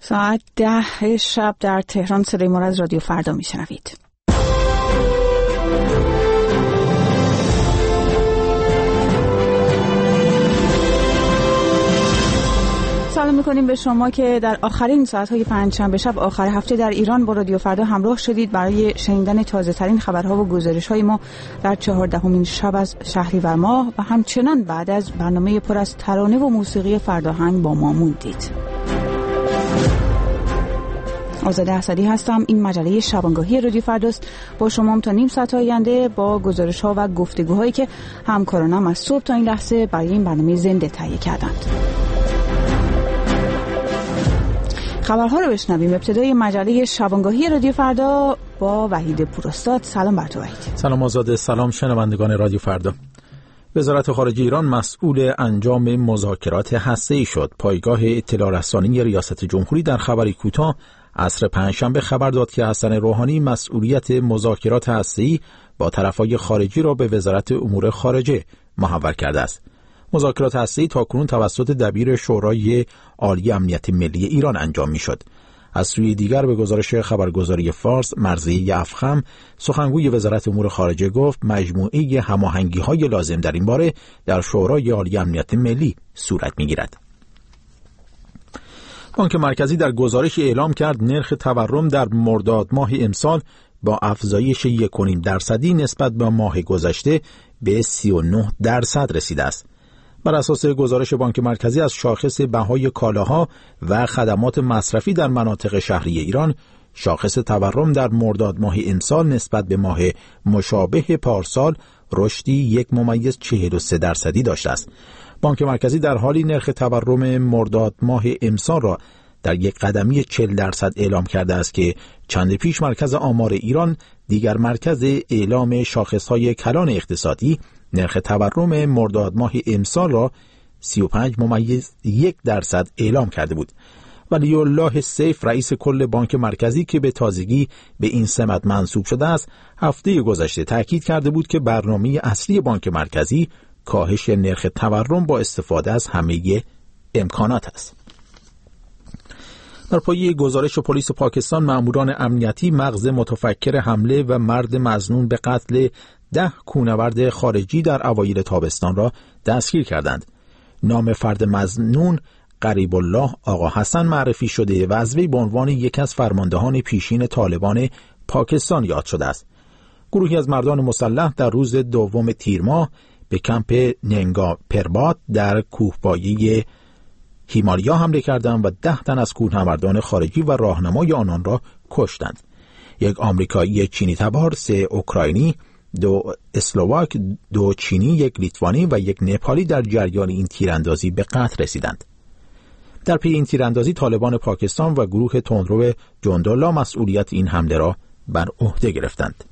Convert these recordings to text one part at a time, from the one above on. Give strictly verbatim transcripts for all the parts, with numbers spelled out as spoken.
ساعت ده شب در تهران صدای ما را از رادیو فردا میشنوید. سلام میکنیم به شما که در آخرین ساعت‌های پنجشنبه شب آخر هفته در ایران با رادیو فردا همراه شدید برای شنیدن تازه‌ترین خبرها و گزارش‌های ما در چهاردهمین شب از شهریور ماه و همچنان بعد از برنامه پر از ترانه و موسیقی فرداهنگ با ما موندید. آزاده اسدی هستم. این مجله شبانگاهی رادیو فرداست. با شما تا نیم ساعت آینده با گزارش‌ها و گفتگوهایی که همکارانم از صبح تا این لحظه برای این برنامه زنده تهیه کردند. خبرها رو بشنویم. ابتدای مجله شبانگاهی رادیو فردا با وحید پوراستاد. سلام بر تو وحید. سلام آزاده، سلام شنوندگان رادیو فردا. وزارت خارجه ایران مسئول انجام مذاکرات هسته‌ای شد. پایگاه اطلاع رسانی ریاست جمهوری در خبری کوتاه عصر پنجشنبه خبر داد که حسن روحانی مسئولیت مذاکرات هسته‌ای با طرف‌های خارجی را به وزارت امور خارجه محول کرده است. مذاکرات هسته‌ای تاکنون توسط دبیر شورای عالی امنیت ملی ایران انجام می‌شد. از سوی دیگر به گزارش خبرگزاری فارس مرضیه افخم سخنگوی وزارت امور خارجه گفت مجموعه هماهنگی‌های لازم در این باره در شورای عالی امنیت ملی صورت می‌گیرد. بانک مرکزی در گزارش اعلام کرد نرخ تورم در مرداد ماه امسال با افزایش یک و نیم درصدی نسبت به ماه گذشته به سی و نه درصد رسیده است. بر اساس گزارش بانک مرکزی از شاخص بهای کالاها و خدمات مصرفی در مناطق شهری ایران، شاخص تورم در مرداد ماه امسال نسبت به ماه مشابه پارسال رشدی یک ممیز چهل و سه درصدی داشته است. بانک مرکزی در حالی نرخ تورم مرداد ماه امسال را در یک قدمی چهل درصد اعلام کرده است که چند پیش مرکز آمار ایران، دیگر مرکز اعلام شاخص‌های کلان اقتصادی، نرخ تورم مرداد ماه امسال را سی و پنج ممیز یک درصد اعلام کرده بود. ولی الله سیف رئیس کل بانک مرکزی که به تازگی به این سمت منصوب شده است، هفته گذشته تاکید کرده بود که برنامه اصلی بانک مرکزی کاهش نرخ تورم با استفاده از همه امکانات است. در پایه گزارش پلیس پاکستان، ماموران امنیتی مغز متفکر حمله و مرد مظنون به قتل ده کوهنورد خارجی در اوایل تابستان را دستگیر کردند. نام فرد مظنون قریب الله آقا حسن معرفی شده و از وی به عنوان یکی از فرماندهان پیشین طالبان پاکستان یاد شده است. گروهی از مردان مسلح در روز دوم تیر ماه به کمپ ننگا پربات در کوهپایه هیمالیا حمله کردند و ده تن از کوهنوردان خارجی و راهنمای آنان را کشتند. یک آمریکایی چینی تبار، سه اوکراینی، دو اسلوواک، دو چینی، یک لیتوانی و یک نپالی در جریان این تیراندازی به قتل رسیدند. در پی این تیراندازی طالبان پاکستان و گروه تندرو جندالله مسئولیت این حمله را بر عهده گرفتند.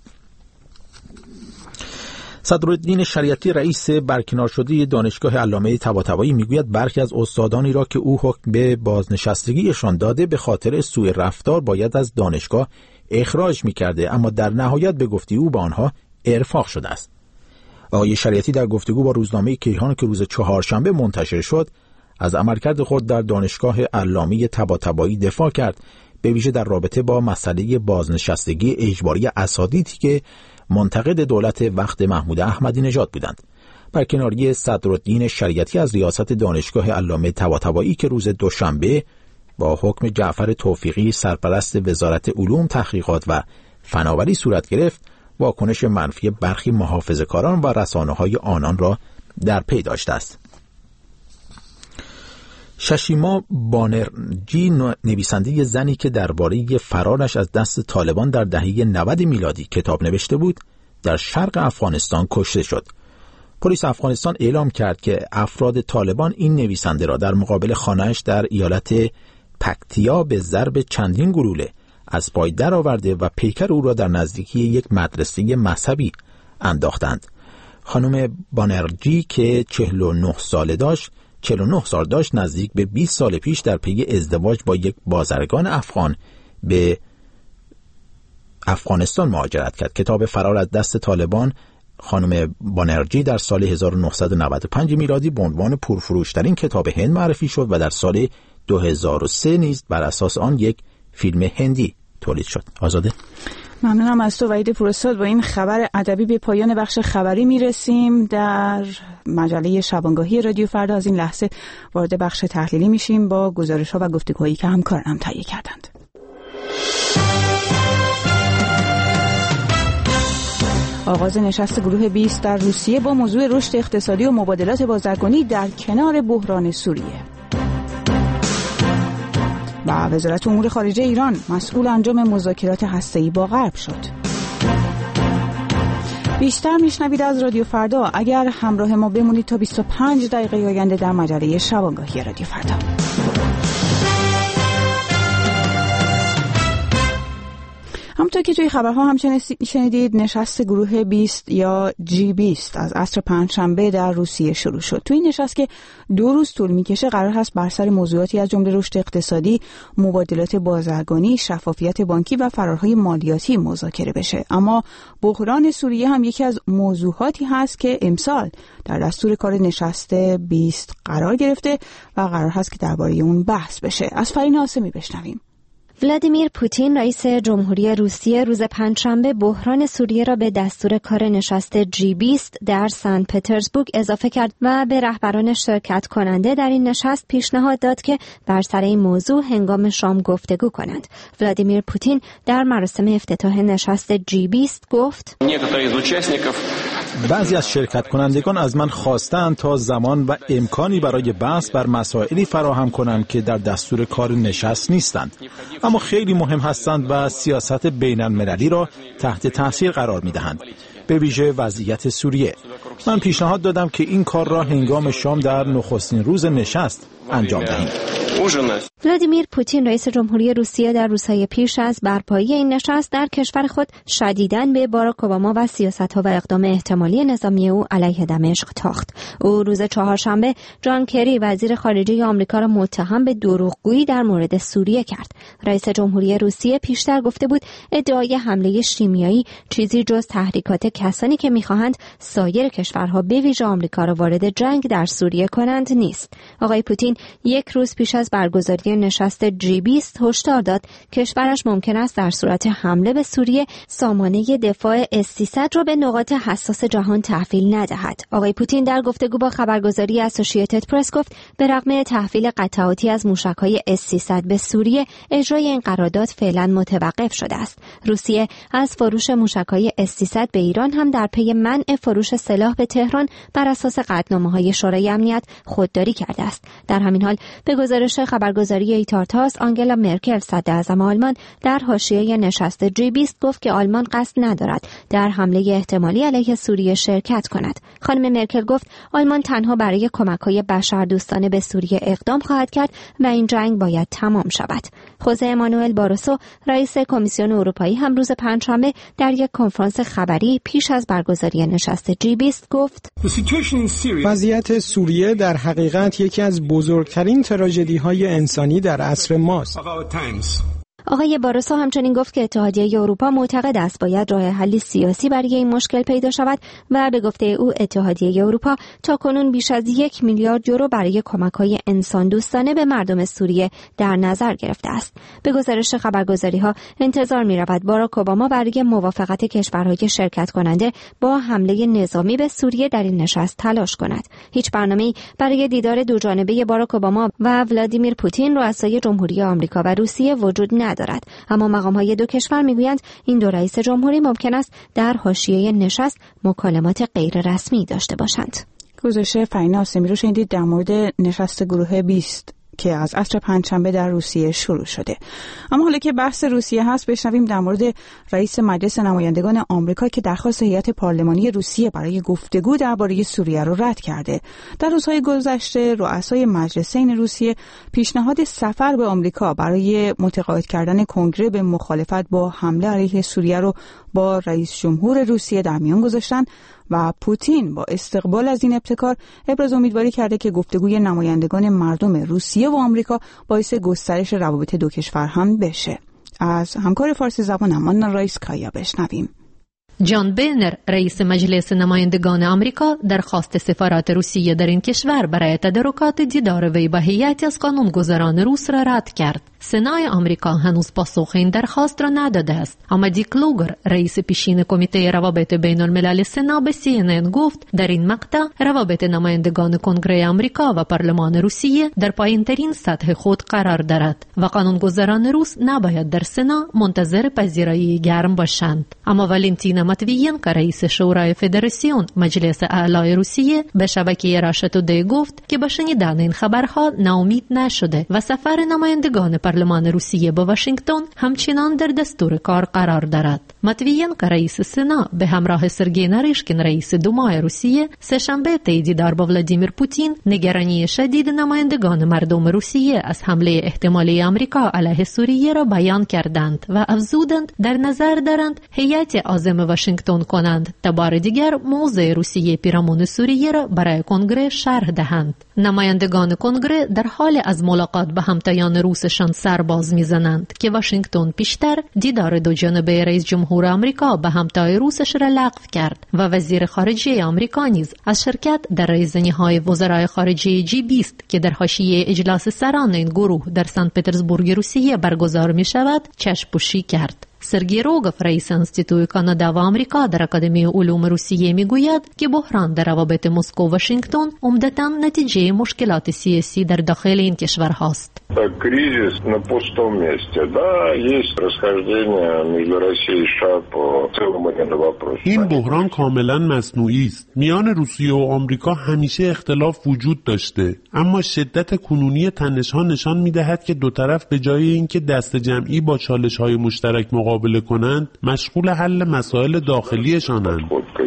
صدرالدین شریعتی رئیس برکنار شده دانشگاه علامه طباطبایی میگوید برخی از استادانی را که او حکم به بازنشستگیشان داده به خاطر سوء رفتار باید از دانشگاه اخراج میکرده، اما در نهایت به گفته او به آنها ارفاق شده است. آقای شریعتی در گفتگو با روزنامه کیهان که روز چهارشنبه منتشر شد از عملکرد خود در دانشگاه علامه طباطبایی دفاع کرد، به ویژه در رابطه با مسئله بازنشستگی اجباری اساتیدی که منتقد دولت وقت محمود احمدی نژاد بودند. برکناری صدرالدین شریعتی از ریاست دانشگاه علامه طباطبایی که روز دوشنبه با حکم جعفر توفیقی سرپرست وزارت علوم، تحقیقات و فناوری صورت گرفت، واکنش منفی برخی محافظه‌کاران و رسانه‌های آنان را در پی داشته است. ششیما بانرجی، نویسنده زنی که درباره فرارش از دست طالبان در دهه نود میلادی کتاب نوشته بود، در شرق افغانستان کشته شد. پلیس افغانستان اعلام کرد که افراد طالبان این نویسنده را در مقابل خانه‌اش در ایالت پکتیا به ضرب چندین گلوله از پای درآورده و پیکر او را در نزدیکی یک مدرسه مذهبی انداختند. خانم بانرجی که چهل و نه ساله داشت، چهل و نه سال داشت، نزدیک به بیست سال پیش در پی ازدواج با یک بازرگان افغان به افغانستان مهاجرت کرد. کتاب فرار از دست طالبان خانم بانرجی در سال هزار و نهصد و نود و پنج میلادی به عنوان پرفروشترین کتاب هند معرفی شد و در سال دو هزار و سه نیز بر اساس آن یک فیلم هندی تولید شد. آزاده؟ ممنونم از تو وحید پوراستاد. با این خبر ادبی به پایان بخش خبری میرسیم در مجله شبانگاهی رادیو فردا. از این لحظه وارد بخش تحلیلی میشیم با گزارش‌ها و گفتگوهایی که همکارانم تهیه کردند. آغاز نشست گروه بیست در روسیه با موضوع رشد اقتصادی و مبادلات بازرگانی در کنار بحران سوریه. و وزارت امور خارجه ایران مسئول انجام مذاکرات هسته‌ای با غرب شد. بیشتر میشنوید از رادیو فردا. اگر همراه ما بمونید تا بیست و پنج دقیقه آینده در مجله شبانگاهی رادیو فردا. همونطور که توی خبرها هم شنیدید، نشست گروه بیست یا جی بیست از عصر پنجشنبه در روسیه شروع شد. توی این نشست که دو روز طول میکشه قرار هست بر سر موضوعاتی از جمله رشد اقتصادی، مبادلات بازرگانی، شفافیت بانکی و فرارهای مالیاتی مذاکره بشه. اما بحران سوریه هم یکی از موضوعاتی هست که امسال در دستور کار نشست بیست قرار گرفته و قرار هست که درباره اون بحث بشه. از فرین آسمی بشنویم. ولادیمیر پوتین رئیس جمهوری روسیه روز پنجشنبه بحران سوریه را به دستور کار نشست جی بیست در سن پترزبورگ اضافه کرد و به رهبران شرکت کننده در این نشست پیشنهاد داد که بر سر این موضوع هنگام شام گفتگو کنند. ولادیمیر پوتین در مراسم افتتاح نشست جی بیست گفت: بعضی از شرکت کنندگان از من خواستند تا زمان و امکانی برای بحث بر مسائلی فراهم کنم که در دستور کار نشست نیستند، اما خیلی مهم هستند و سیاست بین المللی را تحت تاثیر قرار می دهند، به ویژه وضعیت سوریه. من پیشنهاد دادم که این کار را هنگام شام در نخستین روز نشست انجام دهیم. ولادیمیر پوتین رئیس جمهوری روسیه در روزهای پیش از برپایی این نشست در کشور خود شدیداً به باراک اوباما و سیاست‌ها و اقدام احتمالی نظامی او علیه دمشق تاخت. او روز چهارشنبه جان کری وزیر خارجه آمریکا را متهم به دروغگویی در مورد سوریه کرد. رئیس جمهوری روسیه پیشتر گفته بود ادعای حمله شیمیایی چیزی جز تحریکات کسانی که می‌خواهند سایر کشورها به ویژه آمریکا را وارد جنگ در سوریه کنند نیست. آقای پوتین یک روز پیش از برگزاری نشست جی بیست هشدار داد کشورش ممکن است در صورت حمله به سوریه سامانه دفاع اس سیصد را به نقاط حساس جهان تحویل ندهد. آقای پوتین در گفتگو با خبرگزاری اسوسییتد پرس گفت به رغم تحویل قطعاتی از موشک‌های اس سیصد به سوریه، اجرای این قرارداد فعلا متوقف شده است. روسیه از فروش موشک‌های اس سیصد به ایران هم در پی منع فروش سلاح به تهران بر اساس قطعنامه‌های شورای امنیت خودداری کرده است. در همین حال به گزارش خبرگزاری ایتارتاس، آنگلا مرکل صدراعظم آلمان در حاشیه نشست جی بیست گفت که آلمان قصد ندارد در حمله احتمالی علیه سوریه شرکت کند. خانم مرکل گفت آلمان تنها برای کمک‌های بشردوستانه به سوریه اقدام خواهد کرد و این جنگ باید تمام شود. خوزه امانوئل باروسو رئیس کمیسیون اروپایی هم روز پنجشنبه در یک کنفرانس خبری پیش از برگزاری نشست جی بیست گفت وضعیت سوریه در حقیقت یکی از بزرگترین تراژدی‌های انسانی در عصر ماست. آقای باروسو همچنین گفت که اتحادیه اروپا معتقد است باید راه حلی سیاسی برای این مشکل پیدا شود و به گفته او اتحادیه اروپا تاکنون بیش از یک میلیارد یورو برای کمک‌های انسان دوستانه به مردم سوریه در نظر گرفته است. به گزارش خبرگزاری‌ها انتظار می‌رود باراک اوباما برای موافقت کشورهای شرکت کننده با حمله نظامی به سوریه در این نشست تلاش کند. هیچ برنامه‌ای برای دیدار دوجانبه باراک اوباما و ولادیمیر پوتین رؤسای جمهوری آمریکا و روسیه وجود ندارد. دارد. اما مقام‌های دو کشور میگویند این دو رئیس جمهوری ممکن است در حاشیه نشست مکالمات غیر رسمی داشته باشند. گزارش فرین آسمی رو شنیدید در مورد نشست گروه بیست که از عصر پنجشنبه در روسیه شروع شده. اما حالا که بحث روسیه هست، بشنویم در مورد رئیس مجلس نمایندگان آمریکا که درخواست هیئت پارلمانی روسیه برای گفتگو درباره سوریه رو رد کرده. در روزهای گذشته رؤسای مجلسین روسیه پیشنهاد سفر به آمریکا برای متقاعد کردن کنگره به مخالفت با حمله علیه سوریه رو با رئیس جمهور روسیه در میان گذاشتن و پوتین با استقبال از این ابتکار ابراز امیدواری کرده که گفتگوی نمایندگان مردم روسیه و آمریکا باعث گسترش روابط دو کشور هم بشه. از همکار فارسی زبان امان رایسکایا بشنویم. جان بینر رئیس مجلس نمایندگان آمریکا درخواست سفارت روسیه در این کشور برای تدارکات دیدار وی با هیئتی از قانونگذاران روس را رد کرد. سنای آمریکا هنوز پاسخ این درخواست را نداده است. اما دی کلوگر رئیس پیشین کمیته روابط بین الملل سنا به سی ان ان گفت در این مقطع روابط نمایندگان کنگره آمریکا و پارلمان روسیه در پایین‌ترین سطح خود قرار دارد و قانونگذاران روس نباید در سنا منتظر پذیرایی گرم باشند. اما والنتینا ماتویینکا رئیس شورای فدراسیون مجلس اعلای روسیه به شبکه راشا تودی گفت که با شنیدن این خبرها ناامید نشده و سفر نمایندگان پارلمان روسیه به واشنگتن همچنان در دستور کار قرار دارد. ماتویینکا رئیس سنا به همراه سرگئی ناریشکین رئیس دومای روسیه سه‌شنبه طی دیدار با ولادیمیر پوتین نگرانی شدید نمایندگان مردم روسیه از حمله احتمالی آمریکا علیه سوریه را بیان کردند و افزودند در نظر دارند هیئت عازم واشنگتن کنند تا بار دیگر موضع روسیه پیرامون سوریه را برای کنگره شرح دهند. نمایندگان کنگره در حال از ملاقات با همتایان روسشان سر باز میزنند که واشنگتن پیشتر دیدار دو جانبه رئیس جمهور آمریکا با همتای روسش را لغو کرد و وزیر خارجه آمریکا نیز از شرکت در رایزنی‌های وزرای خارجه جی بیست که در حاشیه اجلاس سران این گروه در سن پترزبورگ روسیه برگزار می شود چشم‌پوشی کرد. سرگئی روگوف رئیس انستیتوی کانادا و آمریکا در اکادمی علوم روسیه میگوید که بحران در روابط مسکو و واشنگتن عمدتاً نتیجه مشکلات سیاسی در داخل این کشور هاست. Кризис на пустом месте. Да, есть расхождение между Россией и США по целому ряду вопросов. این بحران کاملا مصنوعی است. میان روسیه و آمریکا همیشه اختلاف وجود داشته، اما شدت کنونی تنش‌ها نشان می‌دهد که دو طرف به جای اینکه دست جمعی با چالش‌های مشترک مقابله کنند، مشغول حل مسائل داخلیشانند.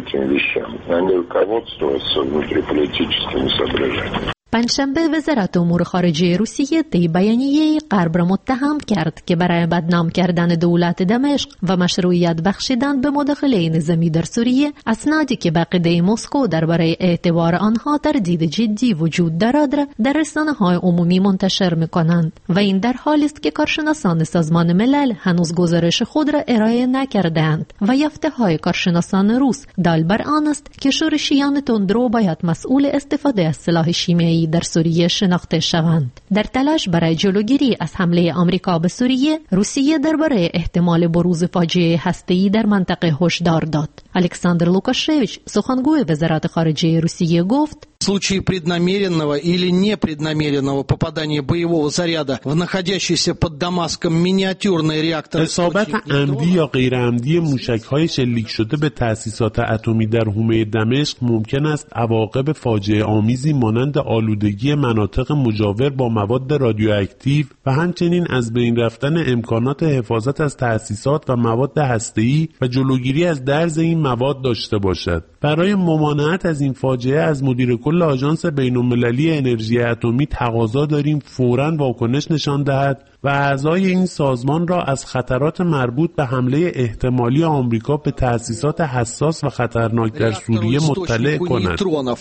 پنجشنبه وزارت امور خارجه روسیه طی بیانیه‌ای غرب را متهم کرد که برای بدنام کردن دولت دمشق و مشروعیت بخشیدن به مداخله نظامی در سوریه، اسنادی که به عقیده مسکو درباره اعتبار آنها تردید جدی وجود دارد را در رسانه‌های عمومی منتشر می‌کنند و این در حالی است که کارشناسان سازمان ملل هنوز گزارش خود را ارائه نکردند و یافته‌های کارشناسان روس دال بر آن است که شورشیان تندرو باید مسئول استفاده از سلاح شیمیایی در سوریه شناخته شوند. در تلاش برای جلوگیری از حمله آمریکا به سوریه، روسیه درباره احتمال بروز فاجعه هسته‌ای در منطقه هشدار داد. الکساندر لوکاشویچ سخنگوی وزارت خارجه روسیه گفت: В случае преднамеренного или непреднамеренного попадания боевого заряда в находящийся под Дамаском миниатюрный реактор اصابت عمدی یا غیر عمدی موشک‌های شلیک شده به تأسیسات اتمی در حومه دمشق ممکن است عواقب فاجعه آمیزی مانند آلودگی مناطق مجاور با مواد رادیواکتیو و همچنین از بین رفتن امکانات حفاظت از تأسیسات و مواد هسته‌ای و جلوگیری از درز این مواد داشته باشد. برای ممانعت از این فاجعه از مدیر کل آژانس بین‌المللی انرژی اتمی تقاضا داریم فوراً واکنش نشان دهد و اعضای این سازمان را از خطرات مربوط به حمله احتمالی آمریکا به تأسیسات حساس و خطرناک در سوریه مطلع کند.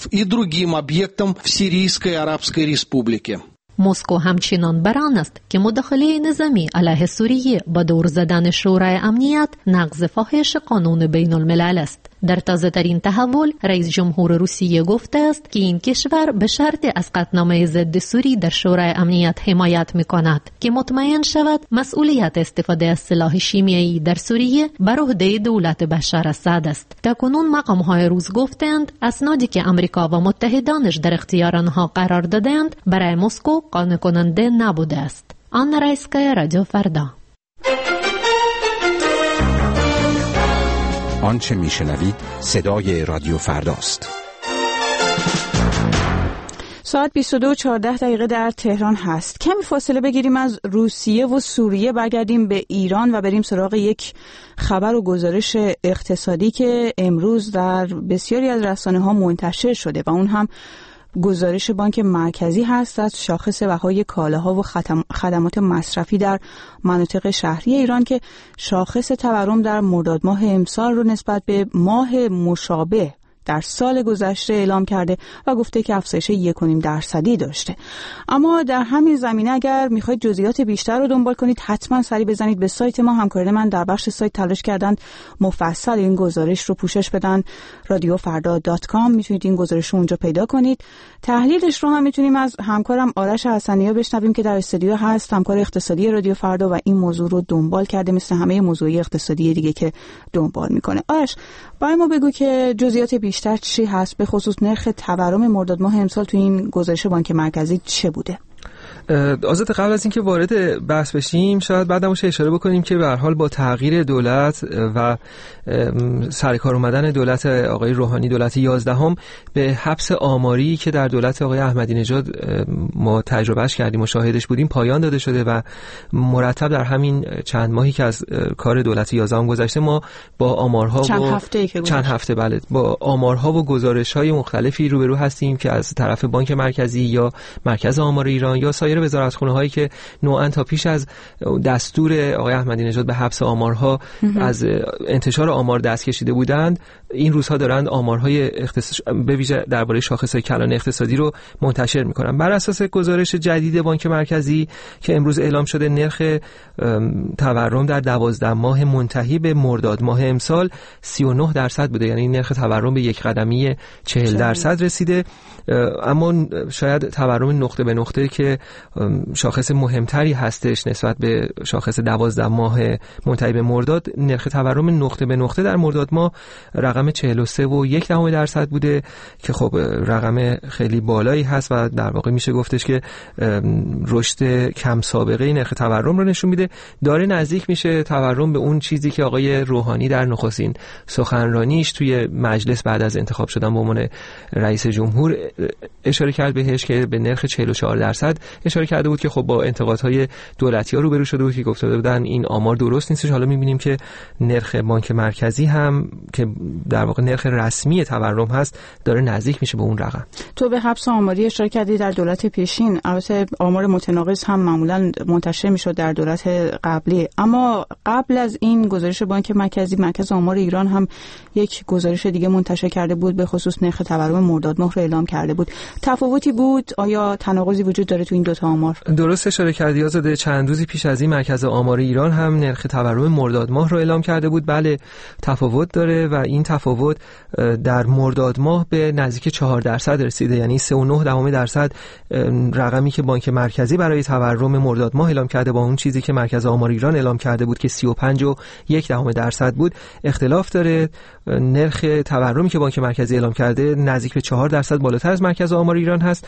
مسکو همچنان بر آن است که مداخله نظامی علیه سوریه با دور زدن شورای امنیت نقض فاحش قانون بین الملل است. در تازه ترین تحول، رئیس جمهور روسیه گفته است که این کشور به شرط از قطعنامه ضد سوری در شورای امنیت حمایت می کند که مطمئن شود مسئولیت استفاده از سلاح شیمیایی در سوریه بر عهده دولت بشار اسد است. تاکنون مقام‌های روس گفتند اسنادی که آمریکا و متحدانش در اختیار آنها قرار دادند برای مسکو قانع کننده نبوده است. آنا رایسکایا، رادیو فردا. آنچه میشنوید صدای رادیو فرداست. ساعت بیست و دو و چهارده دقیقه در تهران هست. کمی فاصله بگیریم از روسیه و سوریه، برگردیم به ایران و بریم سراغ یک خبر و گزارش اقتصادی که امروز در بسیاری از رسانه‌ها منتشر شده و اون هم گزارش بانک مرکزی هست از شاخص بهای کالاها و خدمات مصرفی در مناطق شهری ایران که شاخص تورم در مرداد ماه امسال رو نسبت به ماه مشابه در سال گذشته اعلام کرده و گفته که افزایش یک و نیم درصدی داشته. اما در همین زمینه اگر میخواید جزئیات بیشتر رو دنبال کنید حتما سری بزنید به سایت ما. همکاران من در بخش سایت تلاش کردن مفصل این گزارش رو پوشش بدن، رادیو فردا دات کام، میتونید این گزارش رو اونجا پیدا کنید. تحلیلش رو هم میتونیم از همکارم آرش حسنی‌ها بشنویم که در استودیو هست، همکار اقتصادی رادیو فردا و این موضوع رو دنبال کرده مثل همه موضوعی اقتصادی دیگه که دنبال میکنه. آرش برای ما بگو که جزئیات بیشتر چی هست، به خصوص نرخ تورم مرداد ماه امسال تو این گزارش بانک مرکزی چه بوده؟ آزاد، قبل از اینکه وارد بحث بشیم شاید بعدمون اشاره بکنیم که به هر حال با تغییر دولت و سرکار اومدن دولت آقای روحانی، دولت یازدهم، به حبس آماری که در دولت آقای احمدی نژاد ما تجربهش کردیم و شاهدش بودیم پایان داده شده و مرتب در همین چند ماهی که از کار دولت یازدهم گذشته ما با آمارها چند و هفته که چند هفته بله با آمارها و گزارش‌های مختلفی روبرو هستیم که از طرف بانک مرکزی یا مرکز آمار ایران یا سایر وزارتخونه هایی که نوعاً تا پیش از دستور آقای احمدی نژاد به حبس آمارها از انتشار آمار دست کشیده بودند، این روزها دارند آمارهای اختصاص به ویژه درباره شاخص‌های کلان اقتصادی رو منتشر می‌کنند. بر اساس گزارش جدید بانک مرکزی که امروز اعلام شده، نرخ تورم در دوازده ماه منتهی به مرداد ماه امسال سی و نه درصد بوده، یعنی نرخ تورم به یک قدمی چهل درصد رسیده. اما شاید تورم نقطه به نقطه که شاخص مهمتری هستش نسبت به شاخص دوازده ماه منتهی به مرداد، نرخ تورم نقطه به نقطه در مرداد ماه رقم چهل و سه و یک دهم درصد بوده که خب رقم خیلی بالایی هست و در واقع میشه گفتش که رشد کم سابقه نرخ تورم رو نشون میده. داره نزدیک میشه تورم به اون چیزی که آقای روحانی در نخستین سخنرانیش توی مجلس بعد از انتخاب شدن به عنوان رئیس جمهور اشاره کرد بهش، که به نرخ چهل و چهار درصد اشاره کرده بود که خب با انتقادهای دولتی‌ها روبرو شده بود که گفته بودن این آمار درست نیستش. حالا می‌بینیم که نرخ بانک مرکزی هم که در واقع نرخ رسمی تورم هست داره نزدیک میشه به اون رقم. تو به حبس آماری اشاره کردی در دولت پیشین، البته آمار متناقض هم معمولاً منتشر میشد در دولت قبلی، اما قبل از این گزارش بانک مرکزی، مرکز آمار ایران هم یک گزارش دیگه منتشر کرده بود به خصوص نرخ تورم مرداد ماه رو اعلام کرده بود. تفاوتی بود؟ آیا تناقضی وجود داره تو این دو تا آمار؟ درست اشاره کردی آزاده. چند روزی پیش از این مرکز آمار ایران هم نرخ تورم مرداد ماه رو اعلام کرده بود. بله تفاوت داره و این تفاوت در مرداد ماه به نزدیک چهار درصد رسیده، یعنی سه و نه دهم درصد رقمی که بانک مرکزی برای تورم مرداد ماه اعلام کرده با اون چیزی که مرکز آمار ایران اعلام کرده بود که سی و پنج و یک دهم درصد بود اختلاف داره. نرخ تورمی که بانک مرکزی اعلام کرده نزدیک به چهار درصد بالاتر از مرکز آمار ایران هست.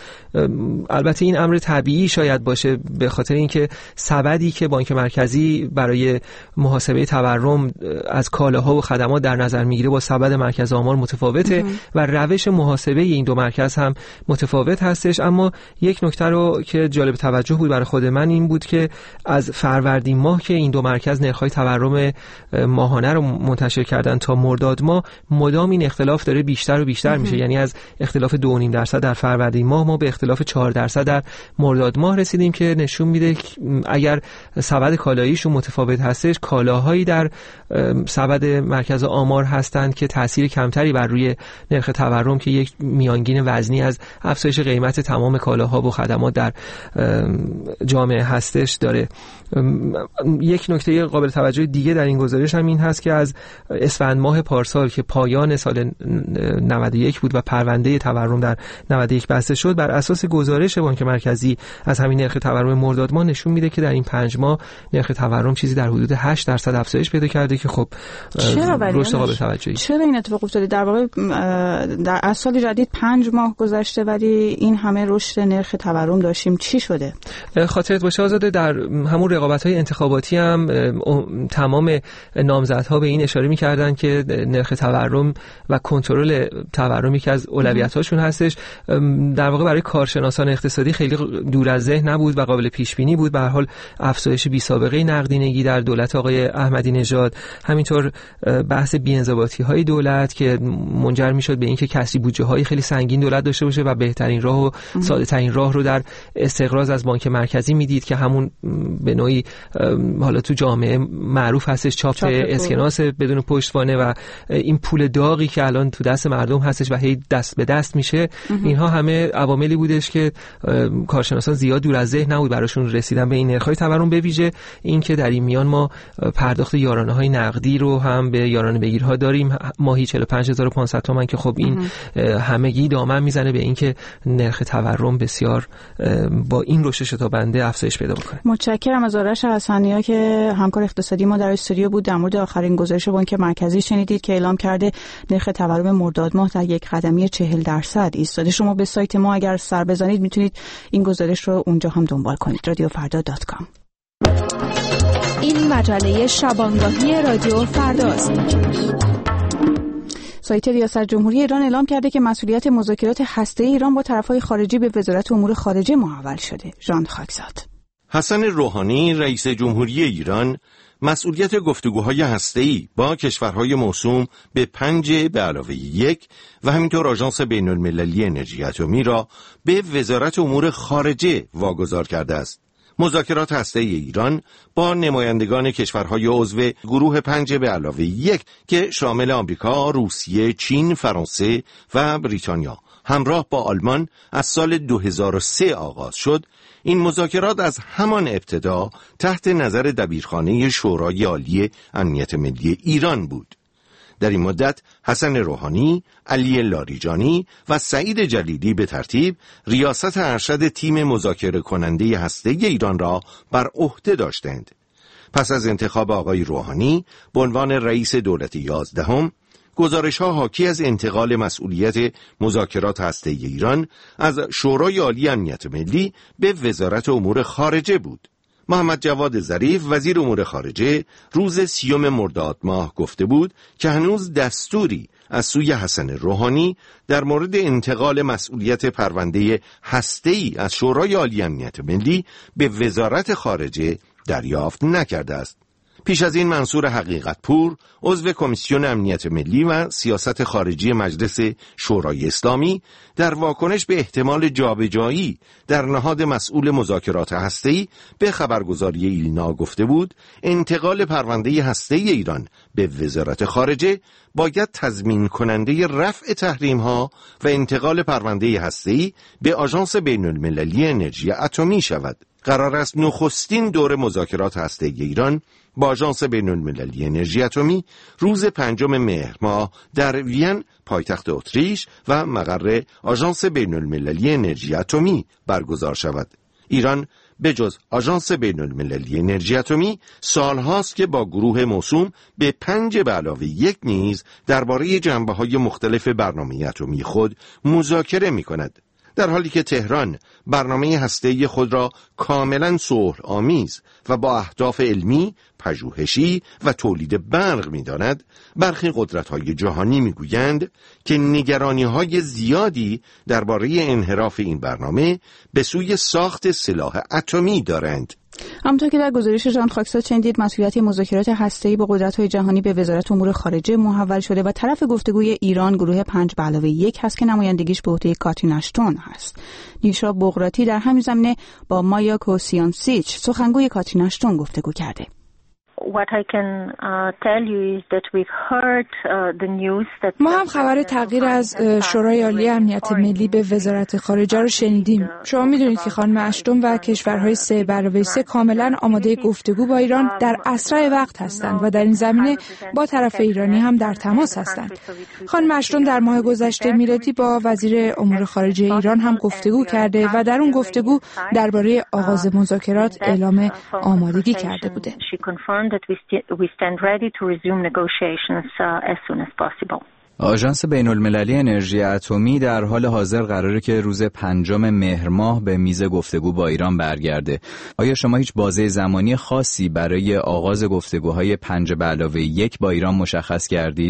البته این امر طبیعی شاید باشه به خاطر اینکه سبدی که بانک مرکزی برای محاسبه تورم از کالاها و خدمات در نظر میگیره با سبد مرکز آمار متفاوته و روش محاسبه این دو مرکز هم متفاوت هستش. اما یک نکته رو که جالب توجه بود برای خود من این بود که از فروردین ماه که این دو مرکز نرخ‌های تورم ماهانه رو منتشر کردن تا مرداد ماه مدام این اختلاف داره بیشتر و بیشتر میشه، یعنی از اختلاف دو و نیم درصد در فروردین ماه ما به اختلاف چهار درصد در مرداد ماه رسیدیم که نشون میده اگر سبد کالاییشون متفاوت هستش، کالاهایی در سبد مرکز آمار هستند که تاثیر کمتری بر روی نرخ تورم که یک میانگین وزنی از افزایش قیمت تمام کالاها و خدمات در جامعه هستش داره. یک نکته قابل توجه دیگه در این گزارش هم این هست که از اسفند ماه پارسال که پایان سال نود و یک بود و پرونده تورم در نود و یک بسته شد، بر اساس گزارش بانک مرکزی از همین نرخ تورم مرداد ماه نشون میده که در این پنج ماه نرخ تورم چیزی در حدود هشت درصد افزایش پیدا کرده که خب رشد قابل توجهی. چرا این اتفاق افتاده؟ در واقع در از سال جدید پنج ماه گذشته ولی این همه رشد نرخ تورم داشتیم، چی شده؟ خاطرت باشه آزاده در همون رقابت‌های انتخاباتی هم تمام نامزدها به این اشاره می‌کردن که نرخ تورم و کنترل تورم یکی از اولویت‌هاشون هستش. در واقع برای کارشناسان اقتصادی خیلی دور از ذهن نبود و قابل پیش بینی بود. به هر حال افزایش بی‌سابقه نقدینگی در دولت آقای احمدی نژاد، همینطور بحث بی‌انضباطی‌های دولت که منجر می‌شد به اینکه کسری بودجه‌های خیلی سنگین دولت داشته باشه و بهترین راه و ساده‌ترین راه رو در استقراض از بانک مرکزی میدید که همون به نوعی حالا تو جامعه معروف هستش چاپ, چاپ اسکناس بدون پشتوانه و این پول داغی که الان تو دست مردم هستش و هی دست به دست میشه. اینها همه عواملی بودش که کارشناسان زیاد دور از ذهن نبود براشون رسیدن به این نرخ‌های تورم، به ویژه این که در این میان ما پرداخت یارانه‌های نقدی رو هم به یارانه بگیرها داریم، ماهی چهل و پنج هزار و پانصد تومان که خب این همگی دامن میزنه به این که نرخ تورم بسیار با این رشد شتابنده افزایش پیدا بکنه. متشکرم از آرش حسنی‌ها که همکار اقتصادی ما در استودیو بود. در مورد آخرین گزارش بانک مرکزی شنیدید که اعلام کرده نرخ تورم مرداد ماه در یک قدمی چهل درصد ایستاده. شما به سایت ما اگر سر بزنید میتونید این گزارش رو اونجا هم دنبال کنید. رادیو فردا دات کام. این مجله شبانگاهی رادیو فرداست. سایت ریاست جمهوری ایران اعلام کرده که مسئولیت مذاکرات هسته‌ای ایران با طرف‌های خارجی به وزارت امور خارجه محول شده. ژان خاکزاد. حسن روحانی رئیس جمهوری ایران مسئولیت گفتگوهای هسته‌ای با کشورهای موسوم به پنج به علاوه یک و همینطور آژانس بین‌المللی انرژی اتمی را به وزارت امور خارجه واگذار کرده است. مذاکرات هسته‌ای ایران با نمایندگان کشورهای عضو گروه پنج به علاوه یک که شامل آمریکا، روسیه، چین، فرانسه و بریتانیا همراه با آلمان از سال دو هزار و سه آغاز شد. این مذاکرات از همان ابتدا تحت نظر دبیرخانه شورای عالی امنیت ملی ایران بود. در این مدت حسن روحانی، علی لاریجانی و سعید جلیلی به ترتیب ریاست ارشد تیم مذاکره کننده هسته‌ای ایران را بر عهده داشتند. پس از انتخاب آقای روحانی به عنوان رئیس دولت یازدهم، گزارش‌ها حاکی از انتقال مسئولیت مذاکرات هسته‌ای ایران از شورای عالی امنیت ملی به وزارت امور خارجه بود. محمد جواد ظریف وزیر امور خارجه روز سیوم مرداد ماه گفته بود که هنوز دستوری از سوی حسن روحانی در مورد انتقال مسئولیت پرونده هسته‌ای از شورای عالی امنیت ملی به وزارت خارجه دریافت نکرده است. پیش از این منصور حقیقت پور عضو کمیسیون امنیت ملی و سیاست خارجی مجلس شورای اسلامی در واکنش به احتمال جابجایی در نهاد مسئول مذاکرات هسته‌ای به خبرگزاری ایلنا گفته بود انتقال پرونده هسته‌ای ایران به وزارت خارجه باید تضمین کننده رفع تحریم‌ها و انتقال پرونده هسته‌ای به آژانس بین‌المللی انرژی اتمی شود. قرار است نخستین دور مذاکرات هسته‌ای ایران با آژانس بین‌المللی انرژی اتمی روز پنجم مهر ماه در وین پایتخت اتریش و مقر آژانس بین‌المللی انرژی اتمی برگزار شود. ایران به جز آژانس بین‌المللی انرژی اتمی سالهاست که با گروه موسوم به پنج به علاوه یک نیز درباره جنبه‌های مختلف برنامه اتمی خود مذاکره می‌کند. در حالی که تهران برنامه هسته‌ای خود را کاملا صلح آمیز و با اهداف علمی، پژوهشی و تولید برق می‌داند، برخی قدرت‌های جهانی می‌گویند که نگرانی‌های زیادی درباره انحراف این برنامه به سوی ساخت سلاح اتمی دارند. همونطور که در گزارش ژان خاکزاد شنیدید، مسئولیت مذاکرات هسته‌ای با قدرت‌های جهانی به وزارت امور خارجه محول شده و طرف گفتگوی ایران گروه پنج به علاوه یک هست که نمایندگیش به عهده کاترین اشتون هست. نیشا بغراتی در همین زمینه با مایا کوسیانسیچ سخنگوی کاترین اشتون گفتگو کرده. What I can uh, tell you is that we've heard uh, the news that ما هم خبر تغییر از شورای عالی امنیت ملی به وزارت خارجه رو شنیدیم. شما میدونید که خانم اشتون و کشورهای سه به علاوه سه کاملا آماده گفتگو با ایران در اسرع وقت هستند و در این زمینه با طرف ایرانی هم در تماس هستند. خانم اشتون در ماه گذشته میلادی با وزیر امور خارجه ایران هم گفتگو کرده و در اون گفتگو درباره آغاز مذاکرات اعلام آمادگی کرده بوده. that we, st- we stand ready to resume negotiations uh, as soon as possible. آژانس بین‌المللی انرژی اتمی در حال حاضر قراره که روز پنجم مهر ماه به میز گفتگو با ایران برگرده. آیا شما هیچ بازه زمانی خاصی برای آغاز گفتگوهای پنج به علاوه یک با ایران مشخص کردید؟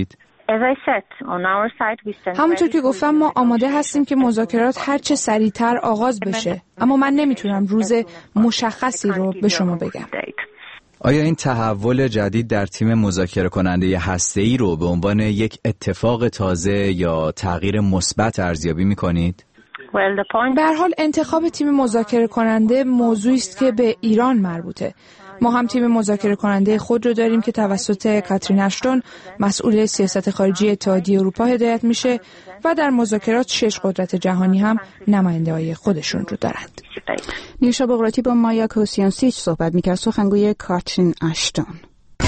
همونطور که گفتم ما آماده هستیم که مذاکرات هر چه سریعتر آغاز بشه، اما من نمیتونم روز مشخصی رو به شما بگم. آیا این تحول جدید در تیم مذاکره کننده هسته‌ای رو به عنوان یک اتفاق تازه یا تغییر مثبت ارزیابی می‌کنید؟ به هر حال انتخاب تیم مذاکره کننده موضوعی است که به ایران مربوطه. ما هم تیم مذاکره کننده خود رو داریم که توسط کاترین اشتون مسئول سیاست خارجی اتحادیه اروپا هدایت میشه و در مذاکرات شش قدرت جهانی هم نماینده‌های خودشون رو دارند. نیوشا بغراتی با مایا کوسیانسیچ صحبت میکرد، سخنگوی کاترین اشتون.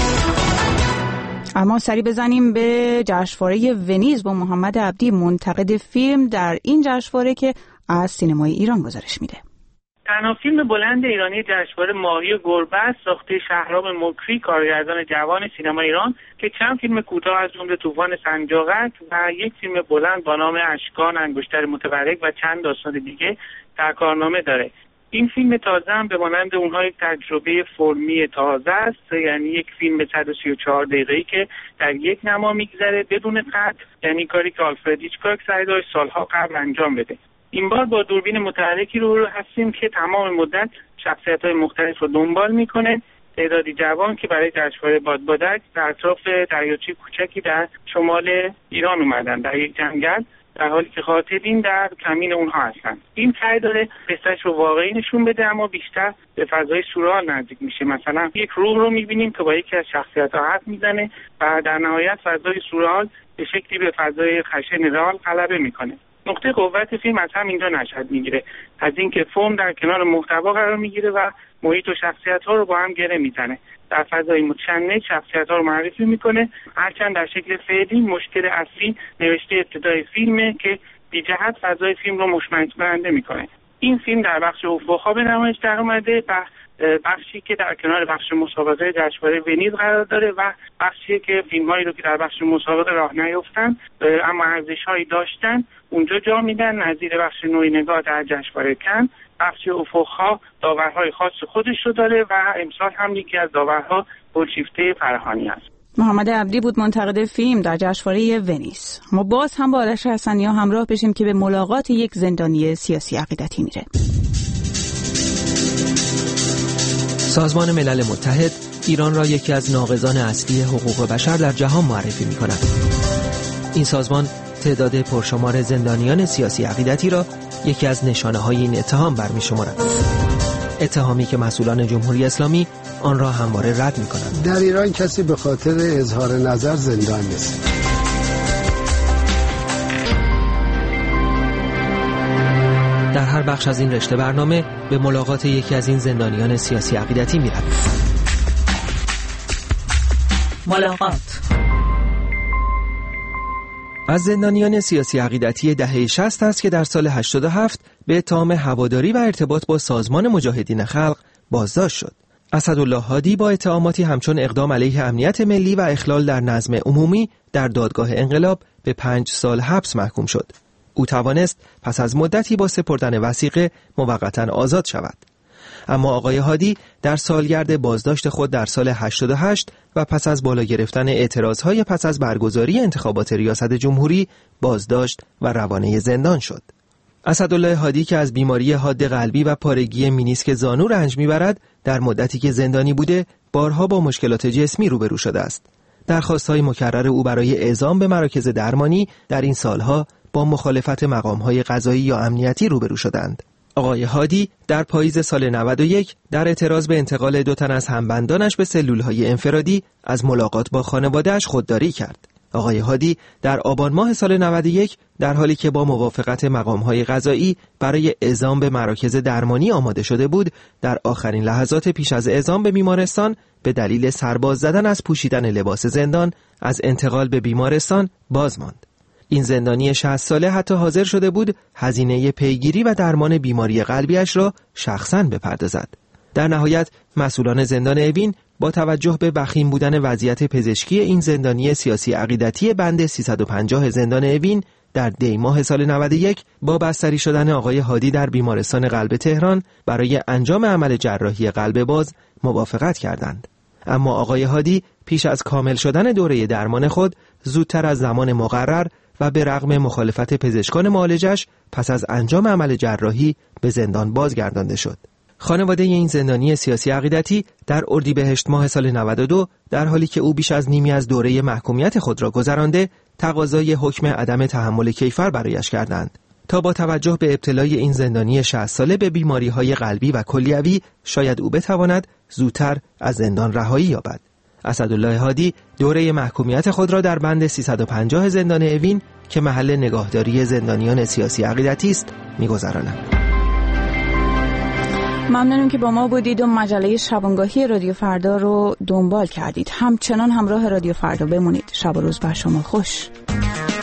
اما سری بزنیم به جشنواره ونیز با محمد عبدی، منتقد فیلم در این جشنواره که از سینمای ایران گزارش میده. تنها فیلم بلند ایرانی جشنواره ماهی و گربه است، ساخته شهرام مکری، کارگردان جوان سینما ایران که چند فیلم کوتاه از جمله طوفان سنجاقک و یک فیلم بلند با نام اشکان، انگشتر متبرک و چند داستان دیگه در کارنامه داره. این فیلم تازه هم به مانند اونها یک تجربه فرمی تازه است، یعنی یک فیلم صد و سی و چهار دقیقه‌ای که در یک نما میگذره بدون قطع، یعنی کاری که آلفرد هیچکاک سعی داشت سالها قبل انجام بده. این بار با دوربین متحرکی رو هستیم که تمام مدت شخصیت‌های مختلف رو دنبال میکنه. تعدادی جوان که برای جشنواره بادبادک در اطراف دریاچه کوچکی در شمال ایران اومدن در یک جنگل، در حالی که خاطبین در کمین اونها هستن. این سعی داره قصه‌اش رو واقعی نشون بده اما بیشتر به فضای سورئال نزدیک میشه. مثلا یک روح رو میبینیم که با یکی از شخصیت‌ها حرف میزنه و در نهایت فضای سورئال به شکلی به فضای خشن رئال غلبه میکنه. نقطه قوت فیلم از همینجا نشأت میگیره، از اینکه فرم در کنار محتوا قرار میگیره و محیط و شخصیت‌ها رو با هم گره میزنه. در فضای متشنج شخصیت‌ها رو معرفی میکنه، هرچند در شکل فعلی مشکل اصلی نوشته ابتدای فیلمه که بی جهت فضای فیلم رو مشمئز کننده میکنه. این فیلم در بخش افق‌ها به نمایش در اومده، بخشی که در کنار بخش مسابقه جشنواره ونیز قرار داره و بخشی که فیلم‌هایی رو که در بخش مسابقه راه نیافتن اما ارزش‌هایی داشتن اونجا جا میدن، نظیر بخش نوعی نگاه در جشنواره کن. بخش افق‌ها داورهای خاص خودش رو داره و امسال هم یکی از داورها گلشیفته فرهانی است. محمد عبدی بود، منتقد فیلم در جشنواره ونیز. ما باز هم با آرش حسنی‌ها همراه بشیم که به ملاقات یک زندانی سیاسی عقیدتی میره. سازمان ملل متحد ایران را یکی از ناقضان اصلی حقوق بشر در جهان معرفی می‌کند. این سازمان تعداد پرشمار زندانیان سیاسی عقیدتی را یکی از نشانه‌های این اتهام برمی‌شمارد. اتهامی که مسئولان جمهوری اسلامی آن را همواره رد می‌کنند. در ایران کسی به خاطر اظهار نظر زندان نیست. در هر بخش از این رشته برنامه به ملاقات یکی از این زندانیان سیاسی عقیدتی می‌رویم. ملاقات از زندانیان سیاسی عقیدتی دهه شصت است که در سال هشتاد و هفت به اتهام هواداری و ارتباط با سازمان مجاهدین خلق بازداشت شد. اسدالله هادی با اتهاماتی همچون اقدام علیه امنیت ملی و اخلال در نظم عمومی در دادگاه انقلاب به پنج سال حبس محکوم شد. او توانست پس از مدتی با سپردن وثیقه موقتا آزاد شود. اما آقای هادی در سالگرد بازداشت خود در سال هشتاد و هشت و پس از بالا گرفتن اعتراضهای پس از برگزاری انتخابات ریاست جمهوری بازداشت و روانه زندان شد. اسدالله هادی که از بیماری حاد قلبی و پارگی مینیسک زانو رنج میبرد، در مدتی که زندانی بوده بارها با مشکلات جسمی روبرو شده است. درخواست‌های مکرر او برای اعزام به مراکز درمانی در این سالها با مخالفت مقام‌های قضایی یا امنیتی روبرو شدند. آقای هادی در پاییز سال نود و یک در اعتراض به انتقال دو تن از همبندانش به سلول‌های انفرادی از ملاقات با خانواده‌اش خودداری کرد. آقای هادی در آبان ماه سال نود و یک در حالی که با موافقت مقام‌های قضایی برای اعزام به مراکز درمانی آماده شده بود، در آخرین لحظات پیش از اعزام به بیمارستان به دلیل سرباز زدن از پوشیدن لباس زندان از انتقال به بیمارستان باز ماند. این زندانی شصت ساله حتی حاضر شده بود هزینه پیگیری و درمان بیماری قلبیش را شخصاً بپردازد. در نهایت مسئولان زندان اوین با توجه به وخیم بودن وضعیت پزشکی این زندانی سیاسی عقیدتی بند سیصد و پنجاه زندان اوین در دی ماه سال نود و یک با بستری شدن آقای هادی در بیمارستان قلب تهران برای انجام عمل جراحی قلب باز موافقت کردند. اما آقای هادی پیش از کامل شدن دوره درمان خود زودتر از زمان مقرر و به رغم مخالفت پزشکان معالجش پس از انجام عمل جراحی به زندان بازگردانده شد. خانواده این زندانی سیاسی عقیدتی در اردیبهشت ماه سال نود و دو در حالی که او بیش از نیمی از دوره محکومیت خود را گذرانده تقاضای حکم عدم تحمل کیفر برایش کردند تا با توجه به ابتلای این زندانی شصت ساله به بیماری‌های قلبی و کلیوی شاید او بتواند زودتر از زندان رهایی یابد. اسدالله هادی دوره محکومیت خود را در بند سیصد و پنجاه زندان اوین که محل نگاهداری زندانیان سیاسی عقیدتی است می‌گذراند. ممنونم که با ما بودید و مجله شبانگاهی رادیو فردا رو دنبال کردید. همچنان همراه رادیو فردا بمونید. شب و روز بر شما خوش.